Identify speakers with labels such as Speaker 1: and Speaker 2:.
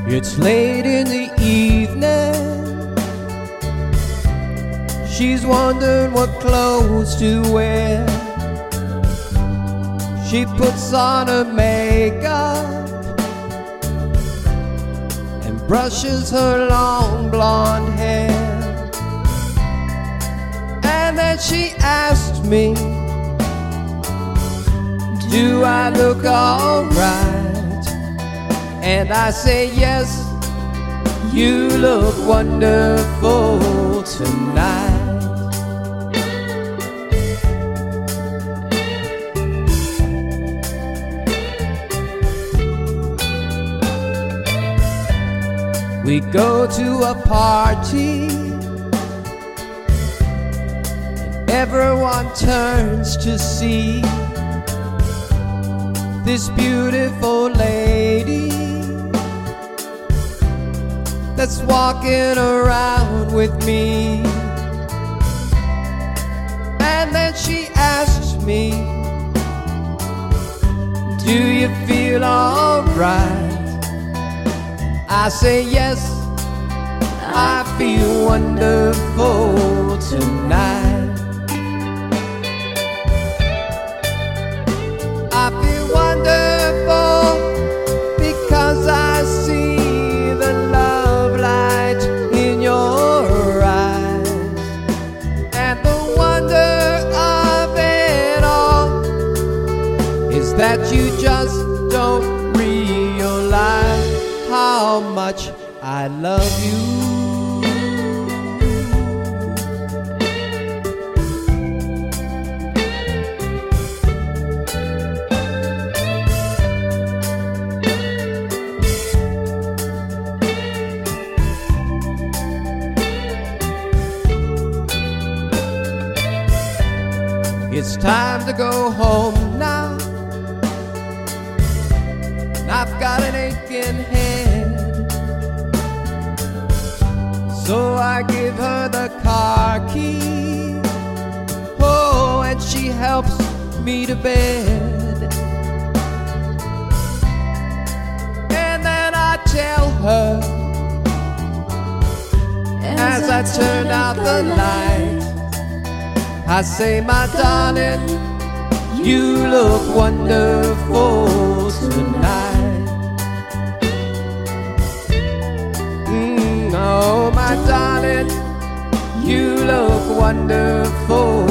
Speaker 1: It's late in the evening. She's wondering what clothes to wear. She puts on her makeup and brushes her long blonde hair. And then she asked me, do I look alright? And I say, yes, you look wonderful tonight. We go to a party, and everyone turns to see this beautiful lady that's walking around with me. And then she asks me, do you feel alright? I say, yes, I feel wonderful tonight. I feel wonderful because I see the love light in your eyes. And the wonder of it all is that you just don't realize how much I love you. It's time to go home now. I've got an aching head, so I give her the car key. Oh, and she helps me to bed. And then I tell her, as I turn out the light, I say, my darling, you look wonderful tonight. Oh, my darling, you look wonderful